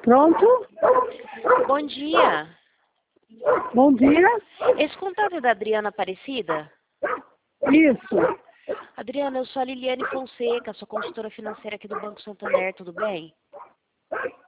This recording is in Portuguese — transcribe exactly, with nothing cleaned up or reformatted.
Pronto? Bom dia. Bom dia. Esse contato é da Adriana Aparecida? Isso. Adriana, eu sou a Liliane Fonseca, sou consultora financeira aqui do Banco Santander, tudo bem?